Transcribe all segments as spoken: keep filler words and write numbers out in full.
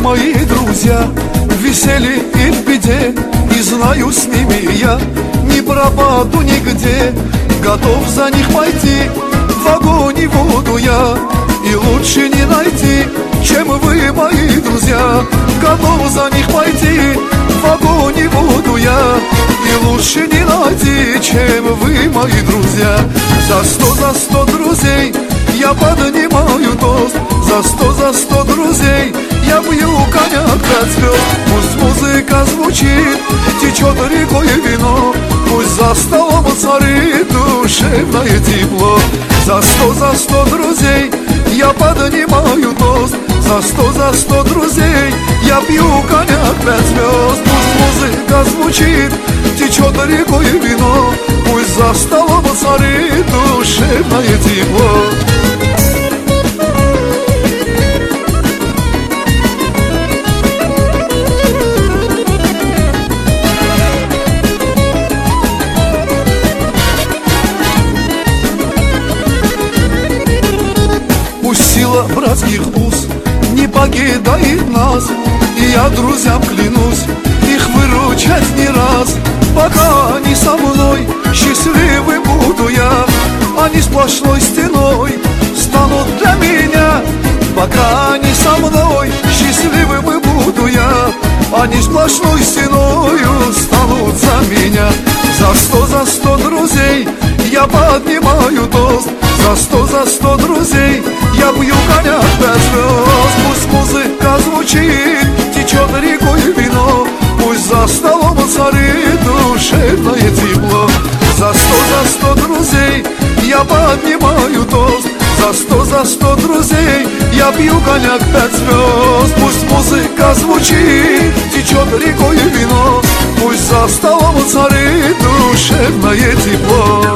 мои друзья, в веселье и в беде, и знаю, с ними я не пропаду нигде. Готов за них пойти в огонь и воду я, и лучше не найти, чем вы, мои друзья. Готов за них пойти в огонь и воду я, и лучше не найти, чем вы, мои друзья. За сто, за сто друзей я поднимаю тост, за сто, за сто друзей я пью коньяк пять звезд. Пусть музыка звучит, течет рекой вино, пусть за столом царит душевное тепло. За сто, за сто друзей я поднимаю тост, за сто, за сто друзей я пью коньяк пять звезд. Пусть музыка звучит, течет рекой вино, пусть за столом царит душевное тепло. Сила братских уз не покидает нас, и я друзьям клянусь их выручать не раз. Пока они со мной, счастливым буду я, они сплошной стеной станут для меня. Пока они со мной, счастливым и буду я, они сплошной стеною станут за меня. За сто, за сто друзей я поднимаю тост, за сто, за сто друзей я пью коньяк пять звезд. Пусть музыка звучит, течет рекой вино, пусть за столом царит душевное тепло. За сто, за сто друзей я поднимаю тост, за сто, за сто друзей я пью коньяк пять звезд. Пусть музыка звучит, течет рекой вино, пусть за столом царит душевное тепло.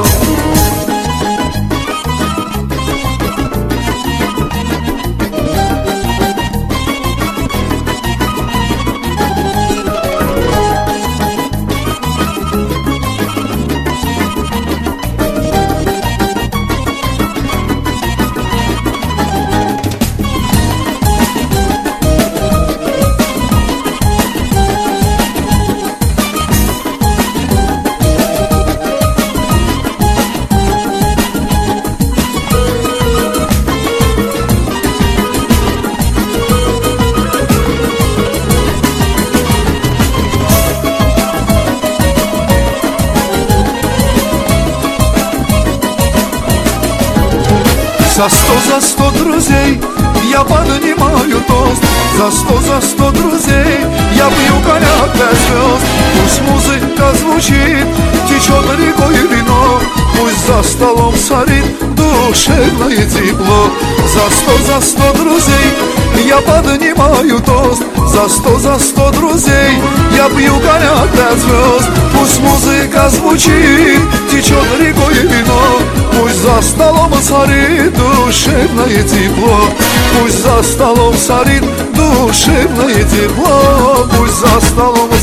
За сто, за сто друзей я поднимаю тост, за сто, за сто друзей я пью коньяк пять звезд. Пусть музыка звучит, течет рекой вино, пусть за столом царит душевное тепло. За сто, за сто друзей я поднимаю тост, за сто, за сто друзей я пью коньяк пять звезд. Пусть музыка звучит, течет рекой вино, пусть за столом царит душевное тепло. Пусть за столом царит душевное тепло, пусть за столом